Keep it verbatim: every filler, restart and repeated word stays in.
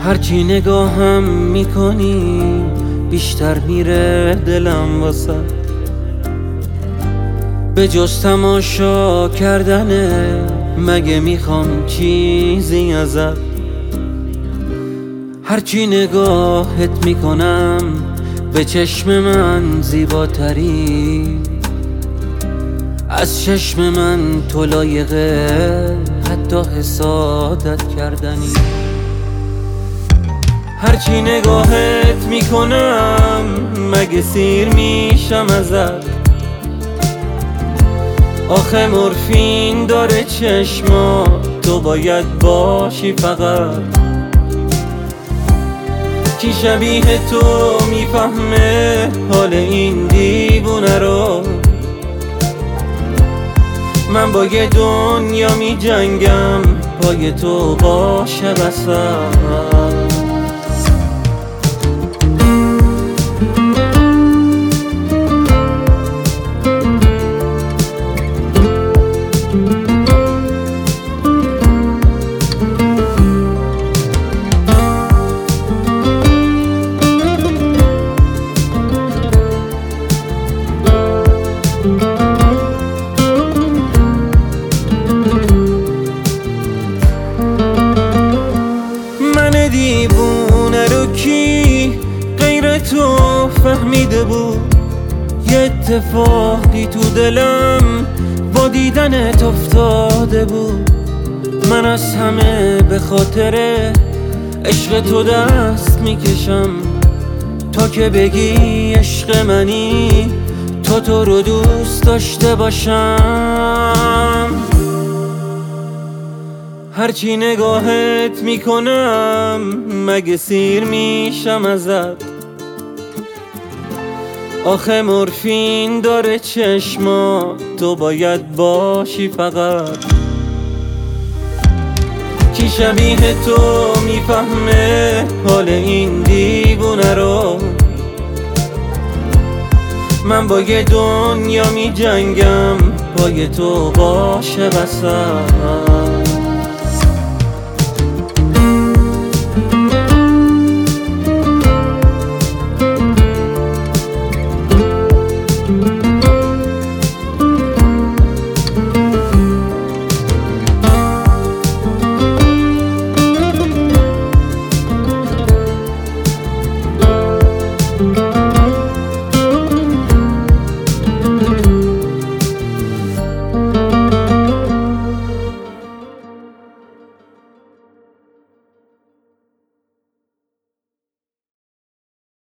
هرچی نگاهم میکنی بیشتر میره دلم واسه، به جز تماشا کردنه مگه میخوام چیزی ازت. هرچی نگاهت میکنم به چشم من زیباتری، از چشم من تو لایقه حتی حسادت کردنی. هرچی نگاهت میکنم مگه سیر میشم ازت، آخه مورفین داره چشما تو باید باشی فقط. کی شبیه تو میفهمه حال این دیوونه رو، من با یه دنیا می جنگم پای تو باشه بسم. دیوونه رو کی غیر تو فهمیده بود؟ یه اتفاقی تو دلم با دیدنت افتاده بود. من از همه به خاطر عشق تو دست میکشم، تا که بگی عشق منی تو تو رو دوست داشته باشم. هرچی نگاهت میکنم مگه سیر میشم ازت، آخه مورفین داره چشما تو باید باشی فقط. کی شبیه تو میفهمه حال این دیوونه رو، من با یه دنیا میجنگم پای تو باشه بسم.